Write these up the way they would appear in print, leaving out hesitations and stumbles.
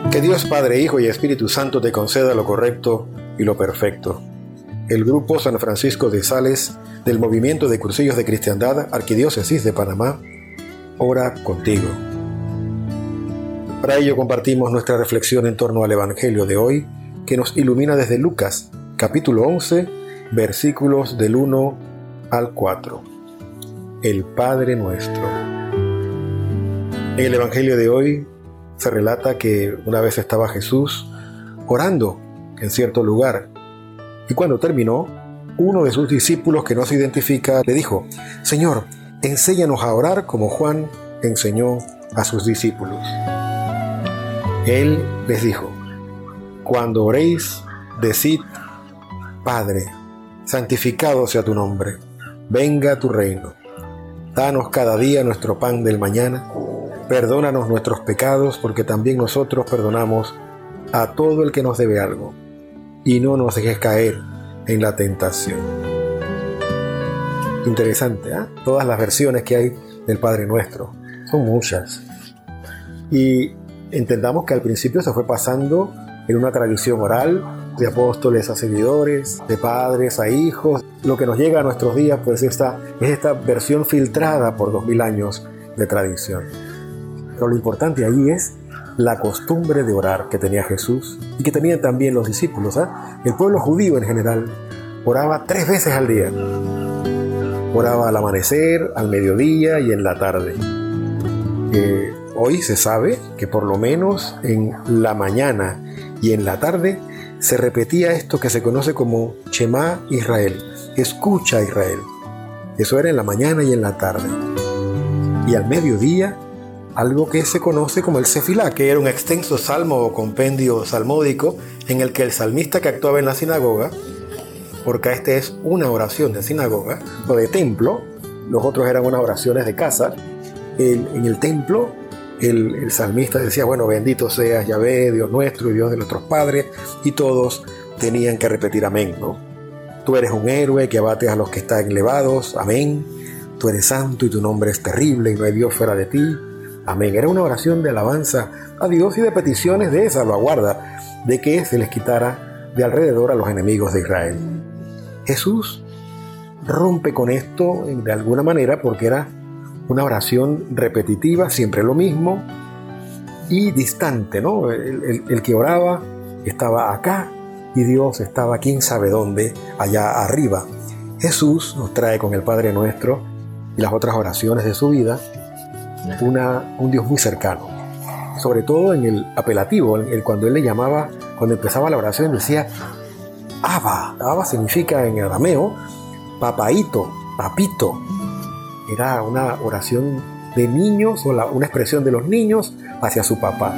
Que Dios Padre, Hijo y Espíritu Santo te conceda lo correcto y lo perfecto. El Grupo San Francisco de Sales del Movimiento de Cursillos de Cristiandad, Arquidiócesis de Panamá, ora contigo. Para ello compartimos nuestra reflexión en torno al Evangelio de hoy, que nos ilumina desde Lucas, capítulo 11, versículos del 1 al 4. El Padre Nuestro. En el Evangelio de hoy se relata que una vez estaba Jesús orando en cierto lugar, y cuando terminó, uno de sus discípulos que no se identifica le dijo: Señor, enséñanos a orar como Juan enseñó a sus discípulos. Él les dijo: cuando oréis, decid: Padre, santificado sea tu nombre, venga tu reino. Danos cada día nuestro pan del mañana. Perdónanos nuestros pecados, porque también nosotros perdonamos a todo el que nos debe algo. Y no nos dejes caer en la tentación. Interesante, ¿eh? Todas las versiones que hay del Padre Nuestro. Son muchas. Y entendamos que al principio se fue pasando en una tradición oral, de apóstoles a seguidores, de padres a hijos. Lo que nos llega a nuestros días pues es esta versión filtrada por 2000 años de tradición. Pero lo importante ahí es la costumbre de orar que tenía Jesús y que tenían también los discípulos. El pueblo judío en general oraba 3 veces al día. Oraba al amanecer, al mediodía y en la tarde. Hoy se sabe que por lo menos en la mañana y en la tarde se repetía esto que se conoce como Shema Israel, escucha Israel. Eso era en la mañana y en la tarde. Y al mediodía, algo que se conoce como el Sefilá, que era un extenso salmo o compendio salmódico en el que el salmista que actuaba en la sinagoga, porque esta es una oración de sinagoga o de templo, los otros eran unas oraciones de casa. En el templo, el salmista decía: bueno, bendito seas Yahvé, Dios nuestro y Dios de nuestros padres, y todos tenían que repetir amén, ¿no? Tú eres un héroe que abates a los que están elevados, amén. Tú eres santo y tu nombre es terrible y no hay Dios fuera de ti, amén. Era una oración de alabanza a Dios y de peticiones de salvaguarda, de que se les quitara de alrededor a los enemigos de Israel. Jesús rompe con esto de alguna manera porque era una oración repetitiva, siempre lo mismo, y distante, ¿no? El que oraba estaba acá y Dios estaba quién sabe dónde, allá arriba. Jesús nos trae con el Padre Nuestro y las otras oraciones de su vida un Dios muy cercano, sobre todo en el apelativo, cuando él le llamaba, cuando empezaba la oración decía Abba. Abba significa en arameo papaito, papito. Era una oración de niños o una expresión de los niños hacia su papá.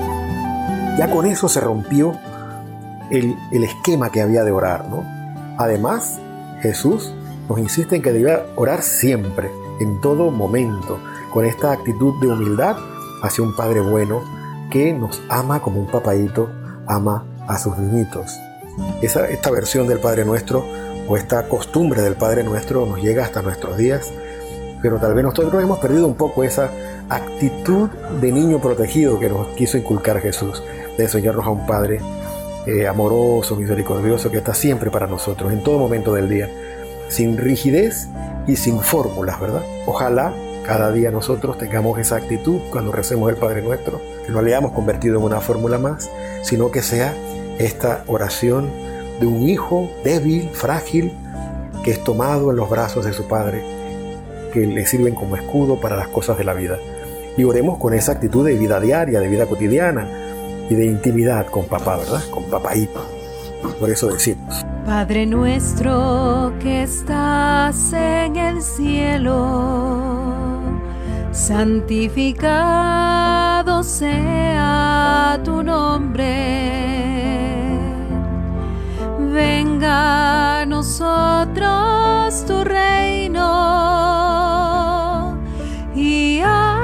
Ya con eso se rompió el esquema que había de orar, ¿no? Además, Jesús nos insiste en que debe orar siempre, en todo momento, con esta actitud de humildad hacia un Padre bueno que nos ama como un papaíto ama a sus niñitos. Esta versión del Padre Nuestro o esta costumbre del Padre Nuestro nos llega hasta nuestros días, pero tal vez nosotros hemos perdido un poco esa actitud de niño protegido que nos quiso inculcar Jesús, de enseñarnos a un Padre amoroso, misericordioso, que está siempre para nosotros, en todo momento del día, sin rigidez y sin fórmulas, ¿verdad? Ojalá cada día nosotros tengamos esa actitud cuando recemos el Padre Nuestro, que no le hayamos convertido en una fórmula más, sino que sea esta oración de un hijo débil, frágil, que es tomado en los brazos de su Padre, que le sirven como escudo para las cosas de la vida. Y oremos con esa actitud de vida diaria, de vida cotidiana y de intimidad con papá, ¿verdad? Con papaíto. Por eso decimos: Padre nuestro que estás en el cielo, santificado sea tu nombre. Venga a nosotros tu reino y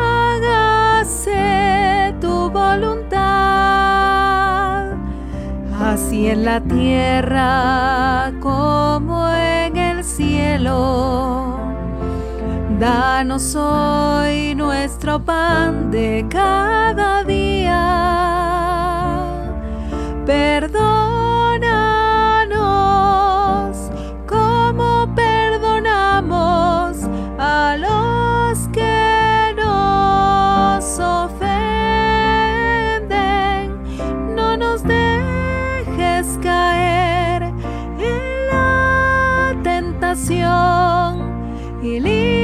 hágase tu voluntad, así en la tierra como en el cielo. Danos hoy nuestro pan de cada día nos dejes caer en la tentación y